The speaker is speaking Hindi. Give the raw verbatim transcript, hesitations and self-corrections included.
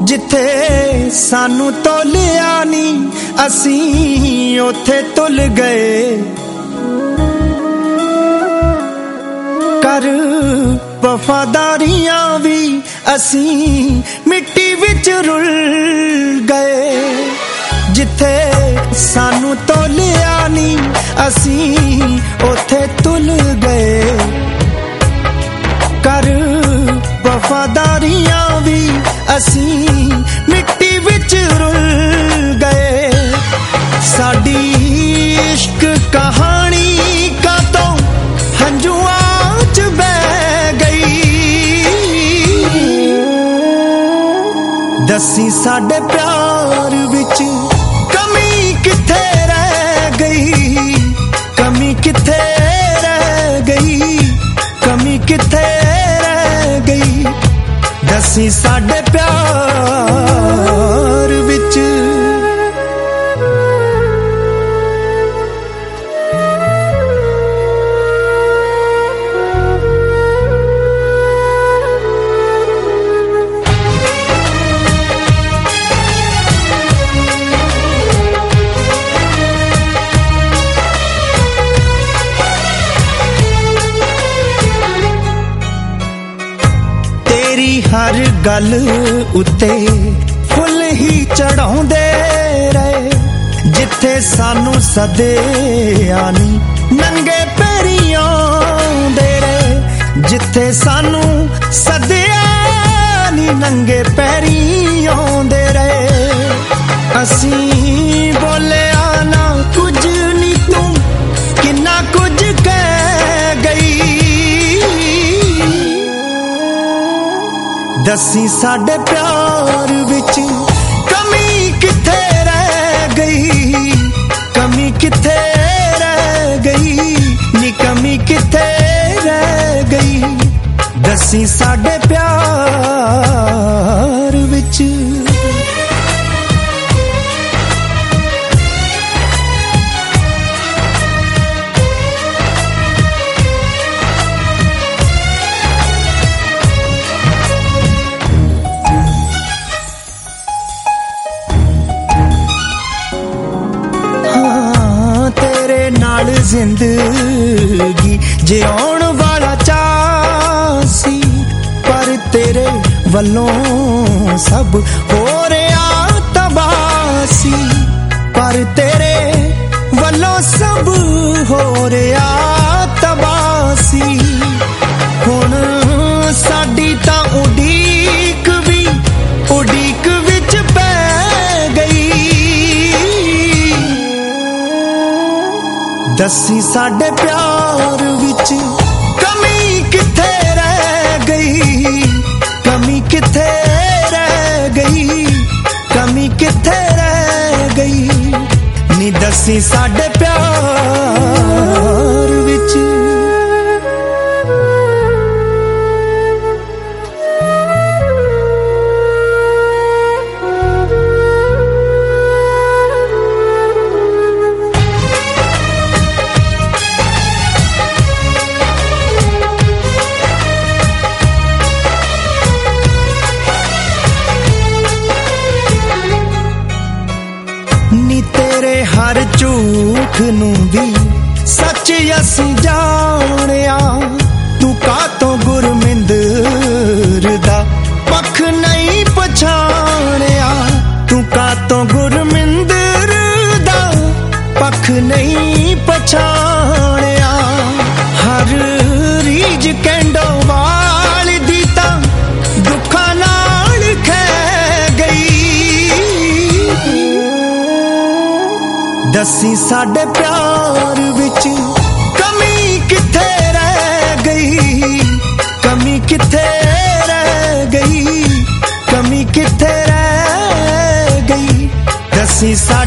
जिथे सानू तोलिया नी असीं उथे तुल गए। कर वफादारियां भी असीं मिट्टी विच रुल गए। जिथे सानू तोलिया नी असीं उथे तुल गए। कर वफादारियां भी असीं मिट्टी विच रुल गए। साडी इश्क कहानी का तो हंजुआं च बह गई। दसी साडे प्यार विच कमी किथे रह गई। कमी किथे रह गई। कमी किथे रह गई। दसी साडे प्यार विच। हर गल उत्ते फुल ही चढ़ाउंदे रहे। जिथे सानू सदिया नी नंगे पैरी आउंदे रहे। जिथे सानू सदिया नी नंगे पैरी आउंदे रहे। असीं बोले आना कुछ नी तू किन्ना कुछ कह गई। दसी साडे प्यार विच कमी किथे रह गई। कमी किथे रह गई। नी कमी किथे रह गई। दसी साडे प्यार विच। जिंदगी जिउण वाला चासी पर तेरे वल्लों सब हो रहा तबासी। पर तेरे वल्लों सब हो रहा तबासी। हुण साडी तां उडीक भी उडीक विच पै गई। दसी साडे प्यार विच कमी किथे रह गई। कमी किथे रह गई। कमी किथे रह गई। नी दसी साडे प्यार विच। हर झूठ नू भी सच असीं जानिया। तू कातों गुरमिंदर दा पख नहीं पछाणिया। तू कातों गुरमिंदर दा पख नहीं पछाणिया। हर रीज कैंडो वाल दी तां दुखां नाल खै गई। दसी साडे प्यार विच कमी किथे रह गई। कमी किथे रह गई। कमी किथे रह गई। दसी